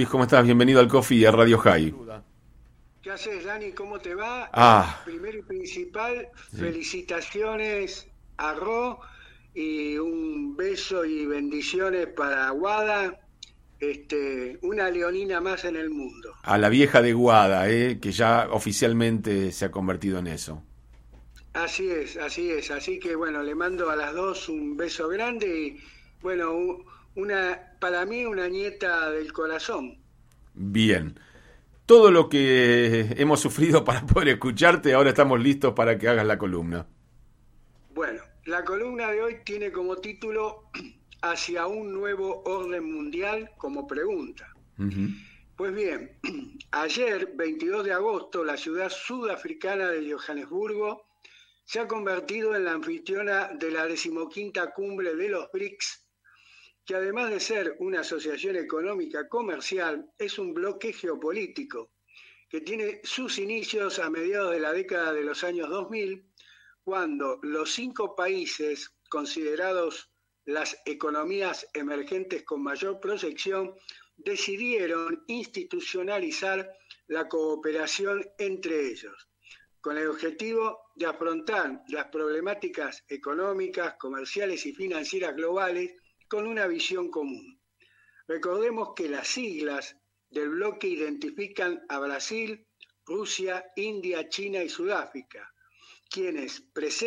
Luis, ¿cómo estás? Bienvenido al Coffee y a Radio High. ¿Qué haces, Dani? ¿Cómo te va? Ah, Primero y principal, sí. felicitaciones a Ro y un beso y bendiciones para Guada, una leonina más en el mundo. A la vieja de Guada, que ya oficialmente se ha convertido en eso. Así es, así es. Así que bueno, le mando a las dos un beso grande y bueno, para mí una nieta del corazón. Bien. Todo lo que hemos sufrido para poder escucharte, ahora estamos listos para que hagas la columna. Bueno, la columna de hoy tiene como título Hacia un nuevo orden mundial como pregunta. Ujú. Pues bien, ayer, 22 de agosto, la ciudad sudafricana de Johannesburgo se ha convertido en la anfitriona de la 15ª cumbre de los BRICS, que además de ser una asociación económica comercial, es un bloque geopolítico que tiene sus inicios a mediados de la década de los años 2000, cuando los 5 países considerados las economías emergentes con mayor proyección decidieron institucionalizar la cooperación entre ellos, con el objetivo de afrontar las problemáticas económicas, comerciales y financieras globales con una visión común. Recordemos que las siglas del bloque identifican a Brasil, Rusia, India, China y Sudáfrica, quienes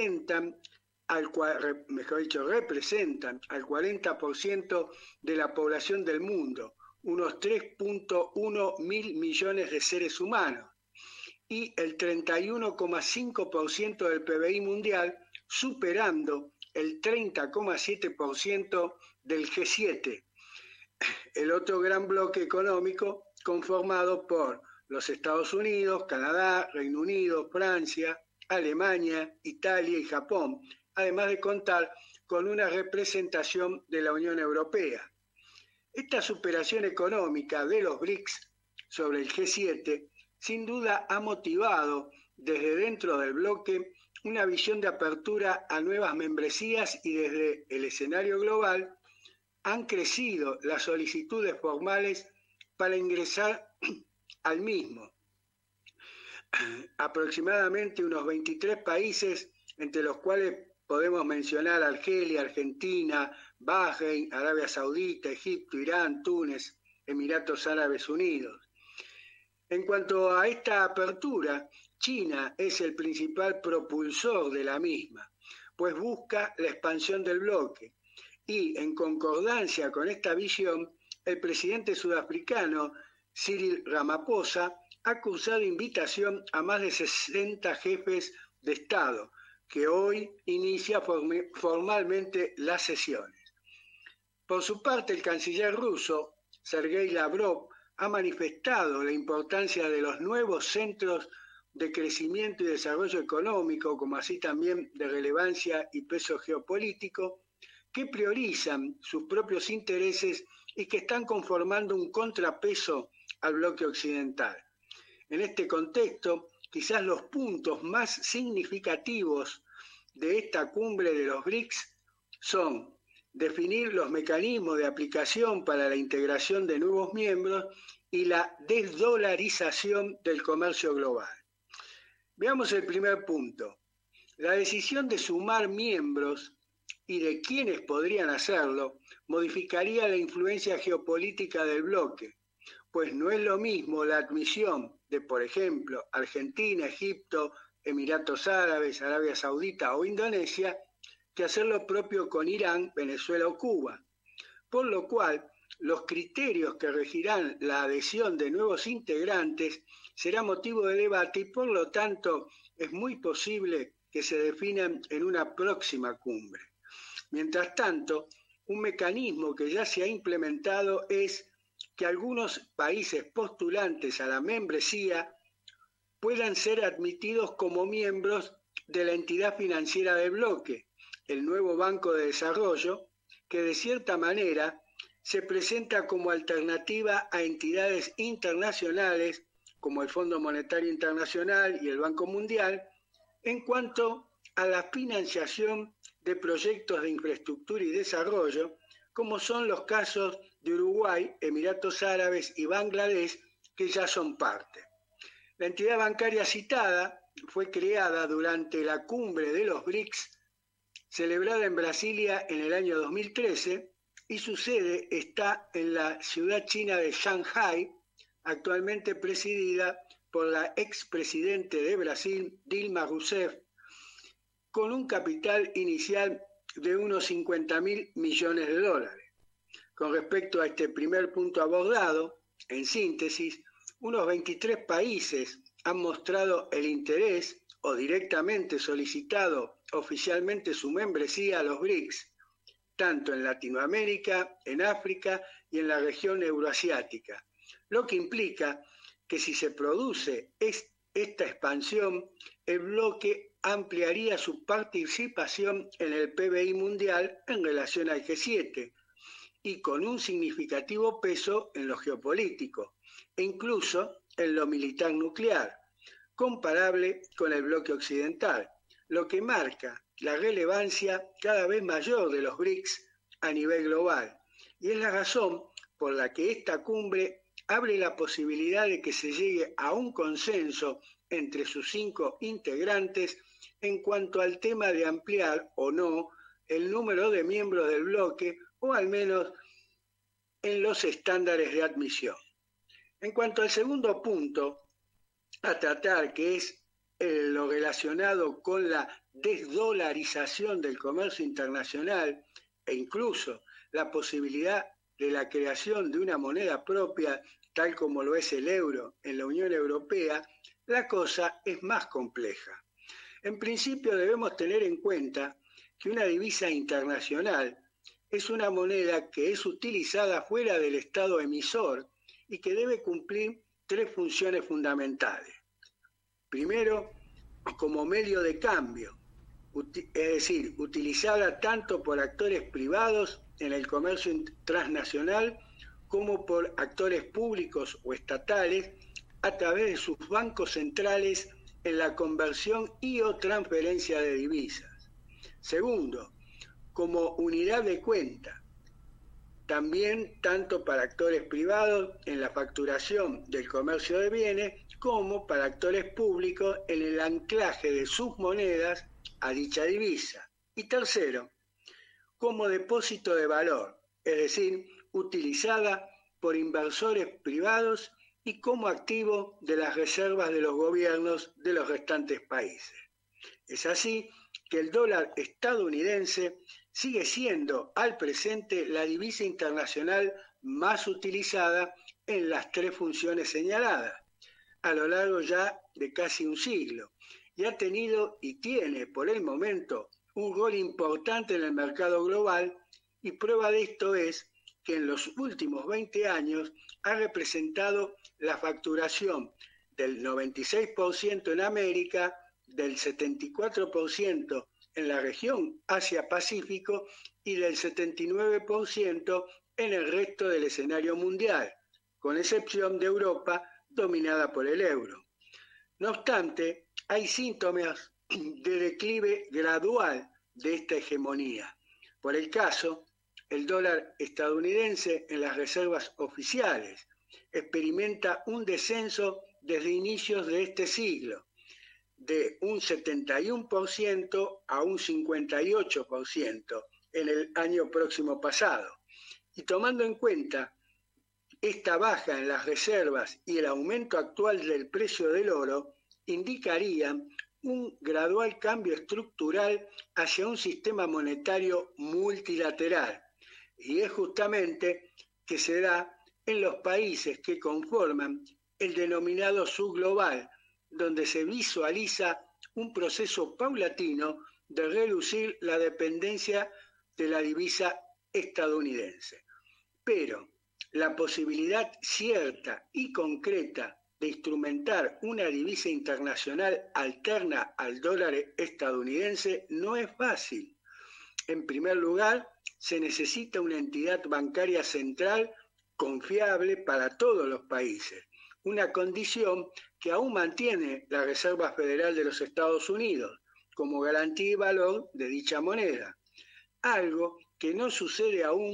representan al 40% de la población del mundo, unos 3.1 mil millones de seres humanos, y el 31,5% del PBI mundial, superando el 30,7% del G7, el otro gran bloque económico conformado por los Estados Unidos, Canadá, Reino Unido, Francia, Alemania, Italia y Japón, además de contar con una representación de la Unión Europea. Esta superación económica de los BRICS sobre el G7 sin duda ha motivado desde dentro del bloque una visión de apertura a nuevas membresías y desde el escenario global han crecido las solicitudes formales para ingresar al mismo. Aproximadamente unos 23 países, entre los cuales podemos mencionar Argelia, Argentina, Bahrein, Arabia Saudita, Egipto, Irán, Túnez, Emiratos Árabes Unidos. En cuanto a esta apertura, China es el principal propulsor de la misma, pues busca la expansión del bloque. Y en concordancia con esta visión, el presidente sudafricano Cyril Ramaphosa ha cursado invitación a más de 60 jefes de Estado, que hoy inicia formalmente las sesiones. Por su parte, el canciller ruso, Sergei Lavrov, ha manifestado la importancia de los nuevos centros de crecimiento y desarrollo económico, como así también de relevancia y peso geopolítico, que priorizan sus propios intereses y que están conformando un contrapeso al bloque occidental. En este contexto, quizás los puntos más significativos de esta cumbre de los BRICS son definir los mecanismos de aplicación para la integración de nuevos miembros y la desdolarización del comercio global. Veamos el primer punto. La decisión de sumar miembros y de quienes podrían hacerlo modificaría la influencia geopolítica del bloque, pues no es lo mismo la admisión de, por ejemplo, Argentina, Egipto, Emiratos Árabes, Arabia Saudita o Indonesia, que hacer lo propio con Irán, Venezuela o Cuba. Por lo cual, los criterios que regirán la adhesión de nuevos integrantes será motivo de debate y por lo tanto es muy posible que se definan en una próxima cumbre. Mientras tanto, un mecanismo que ya se ha implementado es que algunos países postulantes a la membresía puedan ser admitidos como miembros de la entidad financiera del bloque, el nuevo Banco de Desarrollo, que de cierta manera se presenta como alternativa a entidades internacionales como el Fondo Monetario Internacional y el Banco Mundial en cuanto a la financiación de proyectos de infraestructura y desarrollo, como son los casos de Uruguay, Emiratos Árabes y Bangladesh, que ya son parte. La entidad bancaria citada fue creada durante la cumbre de los BRICS, celebrada en Brasilia en el año 2013, y su sede está en la ciudad china de Shanghái, actualmente presidida por la expresidente de Brasil, Dilma Rousseff, con un capital inicial de unos 50.000 millones de dólares. Con respecto a este primer punto abordado, en síntesis, unos 23 países han mostrado el interés o directamente solicitado oficialmente su membresía a los BRICS, tanto en Latinoamérica, en África y en la región euroasiática, lo que implica que si se produce esta expansión, el bloque ampliaría su participación en el PBI mundial en relación al G7 y con un significativo peso en lo geopolítico e incluso en lo militar nuclear, comparable con el bloque occidental, lo que marca la relevancia cada vez mayor de los BRICS a nivel global. Y es la razón por la que esta cumbre abre la posibilidad de que se llegue a un consenso entre sus 5 integrantes en cuanto al tema de ampliar o no el número de miembros del bloque, o al menos en los estándares de admisión. En cuanto al segundo punto a tratar, que es lo relacionado con la desdolarización del comercio internacional e incluso la posibilidad de la creación de una moneda propia, tal como lo es el euro en la Unión Europea, la cosa es más compleja. En principio debemos tener en cuenta que una divisa internacional es una moneda que es utilizada fuera del Estado emisor y que debe cumplir 3 funciones fundamentales. Primero, como medio de cambio, es decir, utilizada tanto por actores privados en el comercio transnacional como por actores públicos o estatales a través de sus bancos centrales en la conversión y o transferencia de divisas. Segundo, como unidad de cuenta, también tanto para actores privados en la facturación del comercio de bienes como para actores públicos en el anclaje de sus monedas a dicha divisa. Y tercero, como depósito de valor, es decir, utilizada por inversores privados y como activo de las reservas de los gobiernos de los restantes países. Es así que el dólar estadounidense sigue siendo al presente la divisa internacional más utilizada en las 3 funciones señaladas, a lo largo ya de casi un siglo, y ha tenido y tiene por el momento un rol importante en el mercado global, y prueba de esto es que en los últimos 20 años ha representado la facturación del 96% en América, del 74% en la región Asia-Pacífico y del 79% en el resto del escenario mundial, con excepción de Europa, dominada por el euro. No obstante, hay síntomas de declive gradual de esta hegemonía. Por el caso, el dólar estadounidense en las reservas oficiales experimenta un descenso desde inicios de este siglo, de un 71% a un 58% en el año próximo pasado. Y tomando en cuenta esta baja en las reservas y el aumento actual del precio del oro, indicarían un gradual cambio estructural hacia un sistema monetario multilateral. Y es justamente que se da en los países que conforman el denominado subglobal, donde se visualiza un proceso paulatino de reducir la dependencia de la divisa estadounidense. Pero la posibilidad cierta y concreta de instrumentar una divisa internacional alterna al dólar estadounidense no es fácil. En primer lugar, se necesita una entidad bancaria central confiable para todos los países, una condición que aún mantiene la Reserva Federal de los Estados Unidos como garantía y valor de dicha moneda, algo que no sucede aún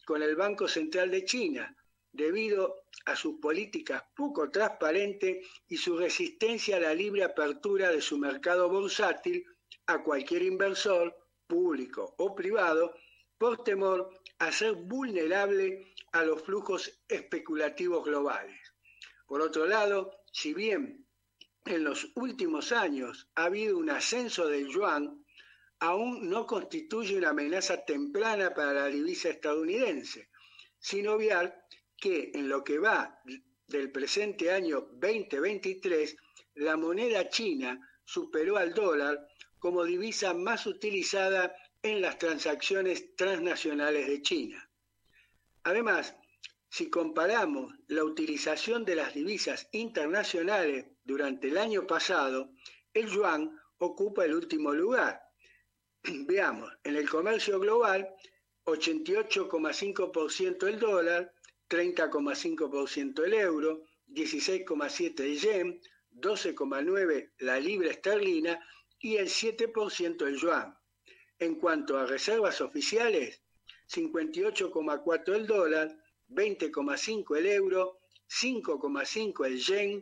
con el Banco Central de China, debido a sus políticas poco transparentes y su resistencia a la libre apertura de su mercado bursátil a cualquier inversor, público o privado, por temor a ser vulnerable a los flujos especulativos globales. Por otro lado, si bien en los últimos años ha habido un ascenso del yuan, aún no constituye una amenaza temprana para la divisa estadounidense, sin obviar que en lo que va del presente año 2023, la moneda china superó al dólar como divisa más utilizada en las transacciones transnacionales de China. Además, si comparamos la utilización de las divisas internacionales durante el año pasado, el yuan ocupa el último lugar. Veamos, en el comercio global, 88,5% el dólar, 30,5% el euro, 16,7% el yen, 12,9% la libra esterlina y el 7% el yuan. En cuanto a reservas oficiales, 58,4% el dólar, 20,5% el euro, 5,5% el yen,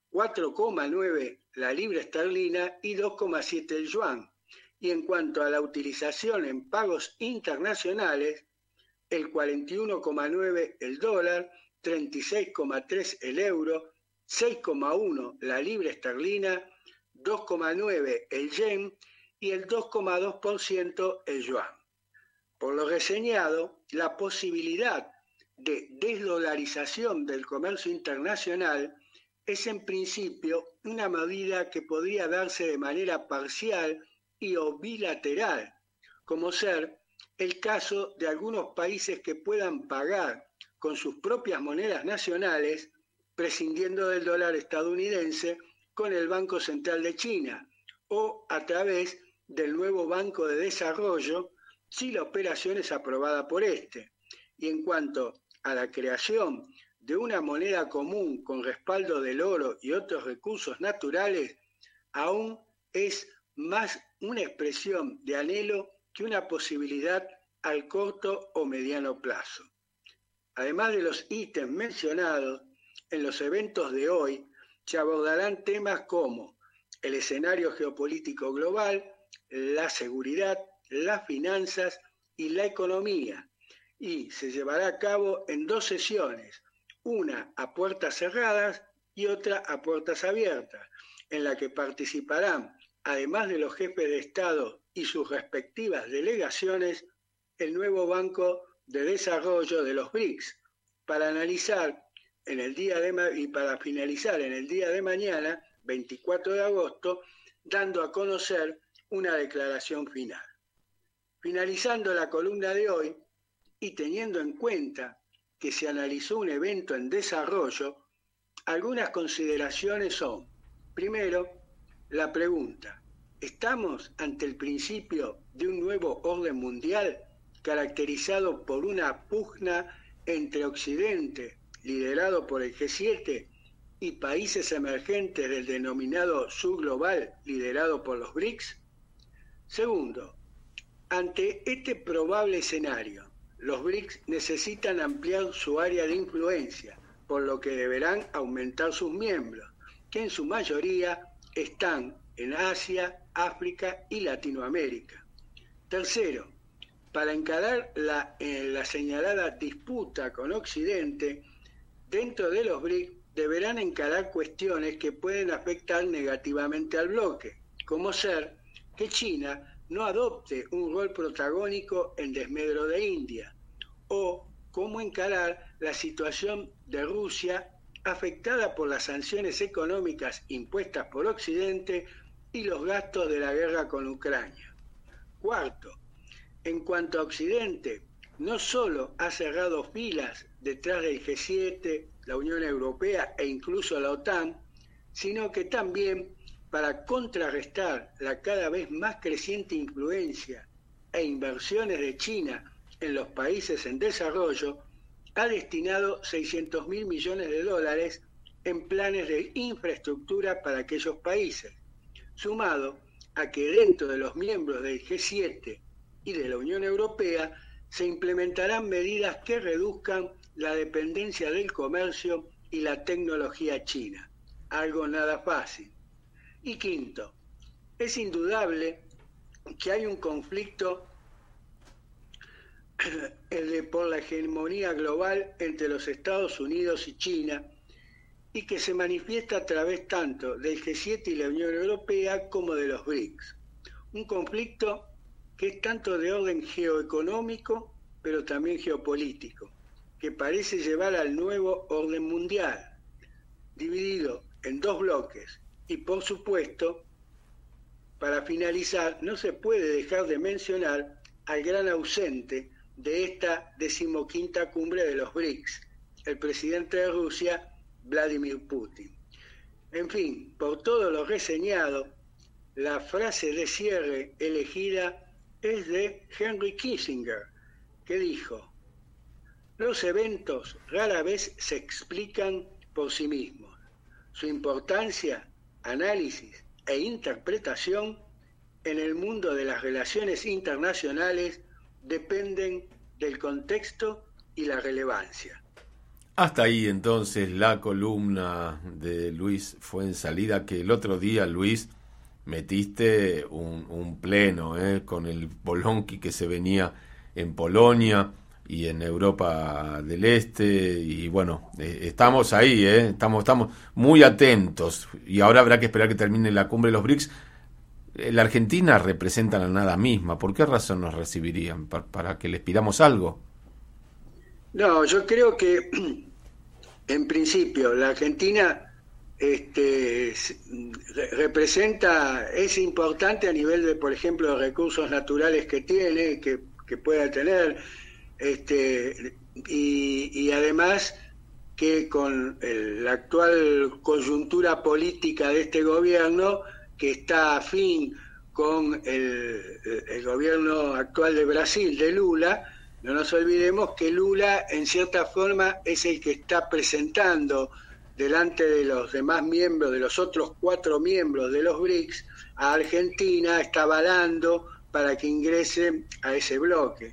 4,9% la libra esterlina y 2,7% el yuan. Y en cuanto a la utilización en pagos internacionales, el 41,9% el dólar, 36,3% el euro, 6,1% la libra esterlina, 2,9% el yen y el 2,2% el yuan. Por lo reseñado, la posibilidad de desdolarización del comercio internacional es en principio una medida que podría darse de manera parcial y o bilateral, como ser el caso de algunos países que puedan pagar con sus propias monedas nacionales, prescindiendo del dólar estadounidense, con el Banco Central de China, o a través del nuevo Banco de Desarrollo, si la operación es aprobada por este. Y en cuanto a la creación de una moneda común con respaldo del oro y otros recursos naturales, aún es más una expresión de anhelo que una posibilidad al corto o mediano plazo. Además de los ítems mencionados, en los eventos de hoy se abordarán temas como el escenario geopolítico global, la seguridad, las finanzas y la economía, y se llevará a cabo en 2 sesiones, una a puertas cerradas y otra a puertas abiertas, en la que participarán, además de los jefes de Estado y sus respectivas delegaciones, el nuevo Banco de Desarrollo de los BRICS, para analizar y para finalizar en el día de mañana, 24 de agosto, dando a conocer una declaración final. Finalizando la columna de hoy y teniendo en cuenta que se analizó un evento en desarrollo, algunas consideraciones son, primero, la pregunta: ¿estamos ante el principio de un nuevo orden mundial caracterizado por una pugna entre Occidente, liderado por el G7, y países emergentes del denominado Sur global, liderado por los BRICS? Segundo, ante este probable escenario, los BRICS necesitan ampliar su área de influencia, por lo que deberán aumentar sus miembros, que en su mayoría están en Asia, África y Latinoamérica. Tercero, para encarar la señalada disputa con Occidente, dentro de los BRICS deberán encarar cuestiones que pueden afectar negativamente al bloque, como ser que China no adopte un rol protagónico en desmedro de India, o cómo encarar la situación de Rusia afectada por las sanciones económicas impuestas por Occidente y los gastos de la guerra con Ucrania. Cuarto, en cuanto a Occidente, no solo ha cerrado filas detrás del G7, la Unión Europea e incluso la OTAN, sino que también, para contrarrestar la cada vez más creciente influencia e inversiones de China en los países en desarrollo, ha destinado $600.000 millones en planes de infraestructura para aquellos países, sumado a que dentro de los miembros del G7 y de la Unión Europea se implementarán medidas que reduzcan la dependencia del comercio y la tecnología china. Algo nada fácil. Y quinto, es indudable que hay un conflicto por la hegemonía global entre los Estados Unidos y China y que se manifiesta a través tanto del G7 y la Unión Europea como de los BRICS. Un conflicto que es tanto de orden geoeconómico, pero también geopolítico, que parece llevar al nuevo orden mundial, dividido en dos bloques. Y por supuesto, para finalizar, no se puede dejar de mencionar al gran ausente de esta 15ª cumbre de los BRICS, el presidente de Rusia, Vladimir Putin. En fin, por todo lo reseñado, la frase de cierre elegida es de Henry Kissinger, que dijo: los eventos rara vez se explican por sí mismos. Su importancia, análisis e interpretación en el mundo de las relaciones internacionales dependen del contexto y la relevancia. Hasta ahí entonces la columna de Luis Fuensalida, que el otro día, Luis, metiste un pleno con el Bolonqui que se venía en Polonia y en Europa del Este, y bueno, estamos ahí, estamos muy atentos, y ahora habrá que esperar que termine la cumbre de los BRICS. La Argentina representa la nada misma. ¿Por qué razón nos recibirían? ¿Para que les pidamos algo? No, yo creo que en principio la Argentina representa, es importante a nivel de, por ejemplo, los recursos naturales que tiene, que pueda tener, y además que con la actual coyuntura política de este gobierno, que está afín con el gobierno actual de Brasil, de Lula, no nos olvidemos que Lula en cierta forma es el que está presentando delante de los demás miembros, de los otros 4 miembros de los BRICS, a Argentina, está avalando para que ingrese a ese bloque.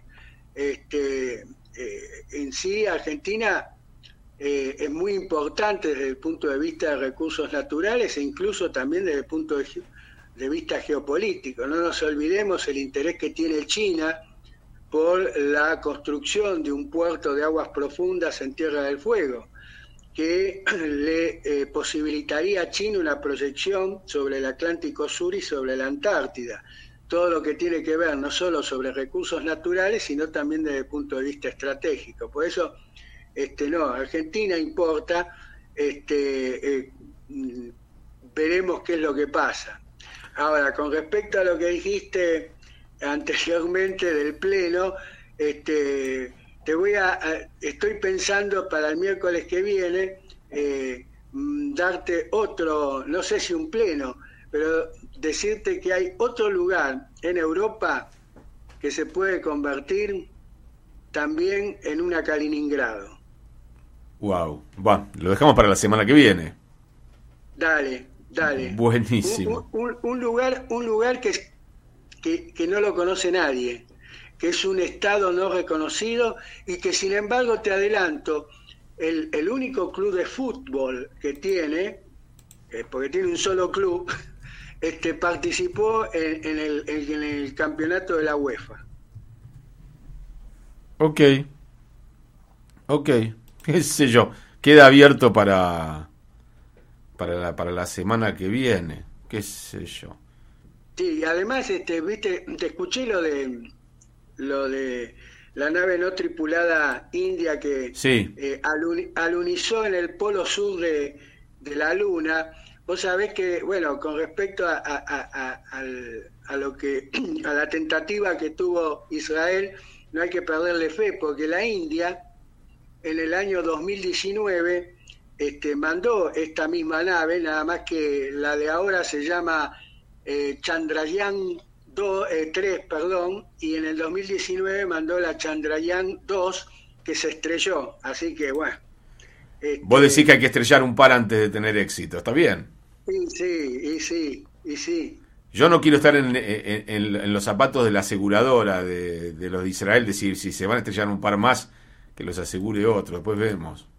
En sí, Argentina es muy importante desde el punto de vista de recursos naturales e incluso también desde el punto de vista geopolítico. No nos olvidemos el interés que tiene China por la construcción de un puerto de aguas profundas en Tierra del Fuego, que le posibilitaría a China una proyección sobre el Atlántico Sur y sobre la Antártida. Todo lo que tiene que ver no solo sobre recursos naturales, sino también desde el punto de vista estratégico. Por eso, Argentina importa, veremos qué es lo que pasa. Ahora, con respecto a lo que dijiste anteriormente del Pleno, estoy pensando para el miércoles que viene darte otro, no sé si un pleno, pero decirte que hay otro lugar en Europa que se puede convertir también en una Kaliningrado. Wow, lo dejamos para la semana que viene. Dale. Buenísimo. Un lugar que no lo conoce nadie, que es un estado no reconocido y que, sin embargo, te adelanto, el único club de fútbol que tiene, porque tiene un solo club, participó en el campeonato de la UEFA. Ok, qué sé yo, queda abierto para la semana que viene, qué sé yo. Sí, y además, viste, te escuché lo de la nave no tripulada india que sí. alunizó en el polo sur de la Luna. Vos sabés que, bueno, con respecto a la tentativa que tuvo Israel, no hay que perderle fe, porque la India en el año 2019 mandó esta misma nave, nada más que la de ahora se llama Chandrayaan 3, y en el 2019 mandó la Chandrayaan 2, que se estrelló. Así que, bueno. Vos decís que hay que estrellar un par antes de tener éxito, ¿está bien? Sí. Yo no quiero estar en los zapatos de la aseguradora de los de Israel, decir, si se van a estrellar un par más, que los asegure otro, después vemos.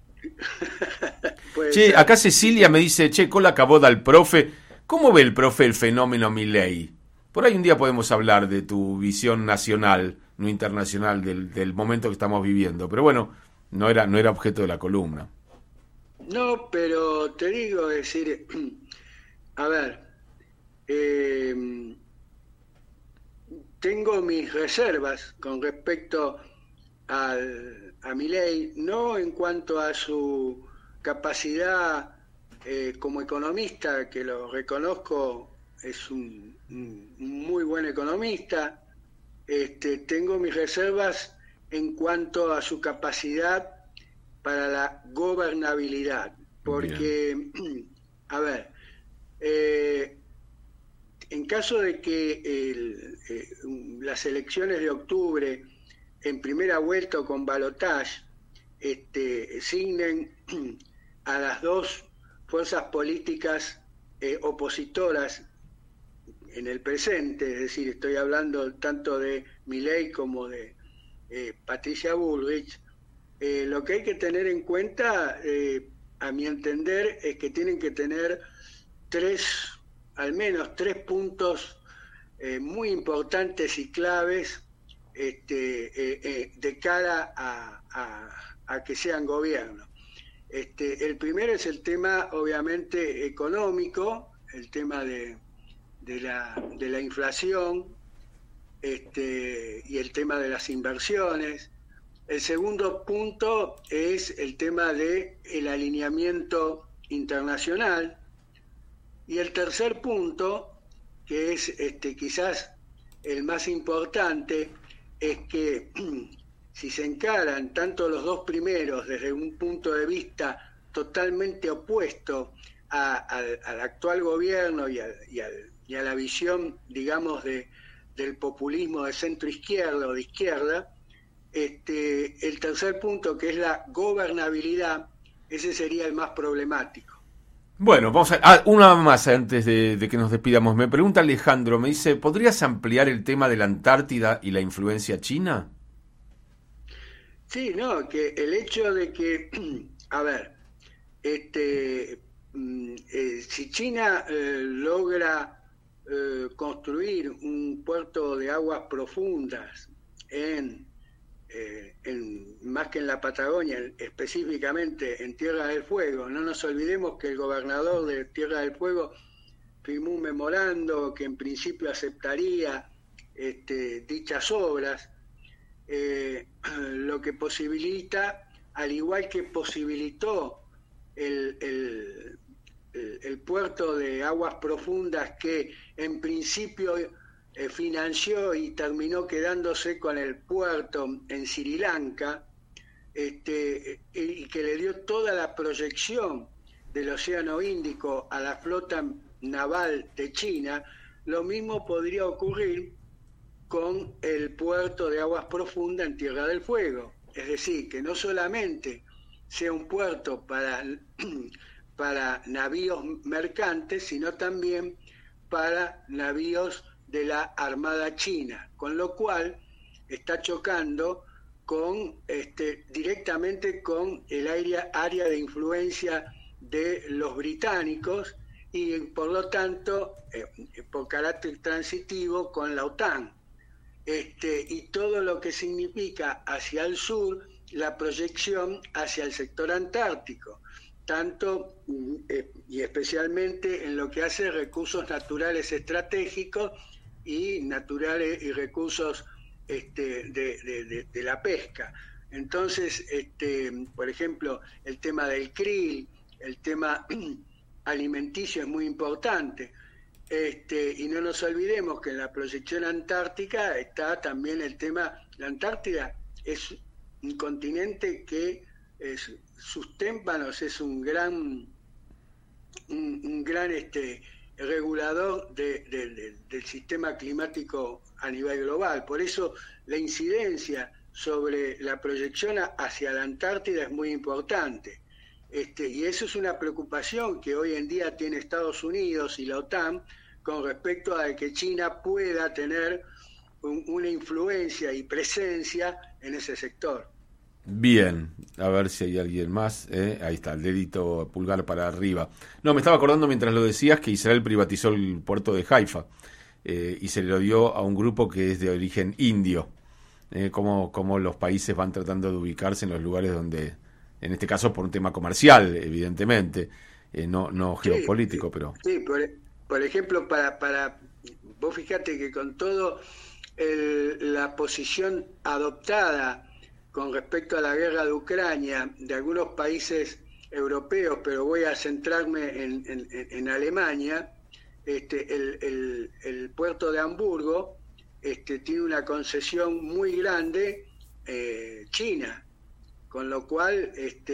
Che, ser. acá Cecilia me dice, che, cola acabó del profe. ¿Cómo ve el profe el fenómeno Milei? Por ahí un día podemos hablar de tu visión nacional, no internacional, del momento que estamos viviendo. Pero bueno, no era objeto de la columna. No, pero te digo, es decir, a ver, eh, tengo mis reservas con respecto a Milei, no en cuanto a su capacidad como economista, que lo reconozco, es un muy buen economista. Tengo mis reservas en cuanto a su capacidad para la gobernabilidad, Bien. porque, a ver, eh, en caso de que las elecciones de octubre en primera vuelta o con balotage signen a las dos fuerzas políticas opositoras en el presente, es decir, estoy hablando tanto de Milei como de Patricia Bullrich. Lo que hay que tener en cuenta, a mi entender, es que tienen que tener al menos tres puntos muy importantes y claves de cara a que sean gobierno. El primero es el tema, obviamente, económico, el tema de la inflación, y el tema de las inversiones. El segundo punto es el tema del alineamiento internacional. Y el tercer punto, que es quizás el más importante, es que si se encaran tanto los dos primeros desde un punto de vista totalmente opuesto al actual gobierno y a la visión, digamos, del populismo de centro izquierda o de izquierda, el tercer punto, que es la gobernabilidad, ese sería el más problemático. Bueno, vamos a... una más antes de que nos despidamos. Me pregunta Alejandro, me dice, ¿podrías ampliar el tema de la Antártida y la influencia china? Sí, no, que el hecho de que, a ver, si China logra construir un puerto de aguas profundas más que en la Patagonia, específicamente en Tierra del Fuego, no nos olvidemos que el gobernador de Tierra del Fuego firmó un memorando que en principio aceptaría dichas obras, lo que posibilita, al igual que posibilitó el, el, el puerto de aguas profundas que en principio financió y terminó quedándose con el puerto en Sri Lanka, y que le dio toda la proyección del Océano Índico a la flota naval de China. Lo mismo podría ocurrir con el puerto de aguas profundas en Tierra del Fuego. Es decir, que no solamente sea un puerto para navíos mercantes, sino también para navíos de la Armada China, con lo cual está chocando directamente con el área de influencia de los británicos y por lo tanto, por carácter transitivo, con la OTAN. Y todo lo que significa hacia el sur la proyección hacia el sector antártico, tanto y especialmente en lo que hace recursos naturales estratégicos y naturales y recursos de la pesca. Entonces, por ejemplo, el tema del krill, el tema alimenticio es muy importante. Y no nos olvidemos que en la proyección antártica está también el tema, la Antártida es un continente que sus témpanos es un gran regulador del sistema climático a nivel global. Por eso la incidencia sobre la proyección hacia la Antártida es muy importante. Y eso es una preocupación que hoy en día tiene Estados Unidos y la OTAN, con respecto a que China pueda tener una influencia y presencia en ese sector. Bien, a ver si hay alguien más. Ahí está, el dedito pulgar para arriba. No, me estaba acordando mientras lo decías que Israel privatizó el puerto de Haifa y se lo dio a un grupo que es de origen indio. Cómo los países van tratando de ubicarse en los lugares donde, en este caso por un tema comercial, evidentemente, no geopolítico, pero... Sí, por ejemplo, para vos fíjate que con todo la posición adoptada con respecto a la guerra de Ucrania de algunos países europeos, pero voy a centrarme en Alemania, el puerto de Hamburgo tiene una concesión muy grande China, con lo cual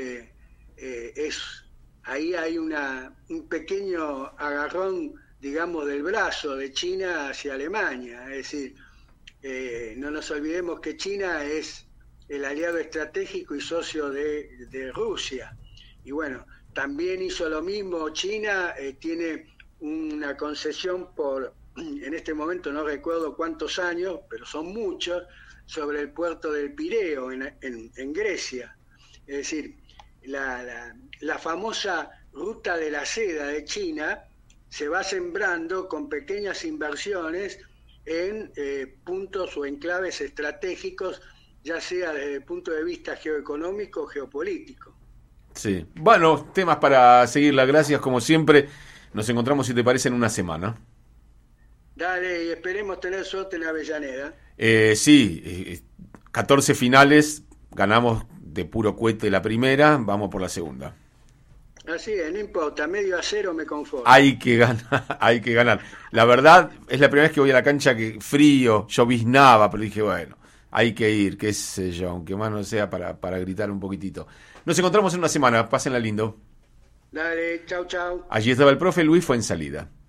ahí hay un pequeño agarrón, digamos, del brazo de China hacia Alemania. Es decir, no nos olvidemos que China es el aliado estratégico y socio de Rusia. Y bueno, también hizo lo mismo China, tiene una concesión en este momento no recuerdo cuántos años, pero son muchos, sobre el puerto del Pireo en Grecia. Es decir, la famosa ruta de la seda de China se va sembrando con pequeñas inversiones en puntos o enclaves estratégicos, ya sea desde el punto de vista geoeconómico o geopolítico. Sí, bueno, temas para seguirla, gracias como siempre. Nos encontramos, si te parece, en una semana. Dale, y esperemos tener suerte en Avellaneda. Sí, 14 finales, ganamos de puro cohete la primera, vamos por la segunda. Así es, no importa, 0-0 me conformo. Hay que ganar, hay que ganar. La verdad, es la primera vez que voy a la cancha que frío, lloviznaba, pero dije, bueno, hay que ir, qué sé yo, aunque más no sea para gritar un poquitito. Nos encontramos en una semana, pásenla lindo. Dale, chau, chau. Allí estaba el profe Luis Fuensalida.